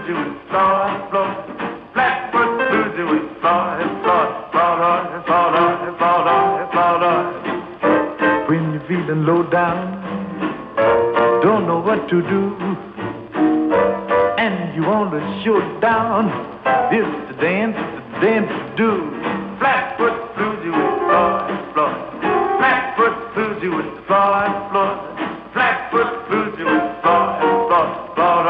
bluesy with Floyd, Floyd. Flatfoot bluesy with Floyd, Floyd. Floyd, Floyd, Floyd, Floyd. When you're feeling low down, don't know what to do, and you want to show down, this the dance to do. Flatfoot bluesy with Floyd, Floyd. Flatfoot bluesy with Floyd, Floyd.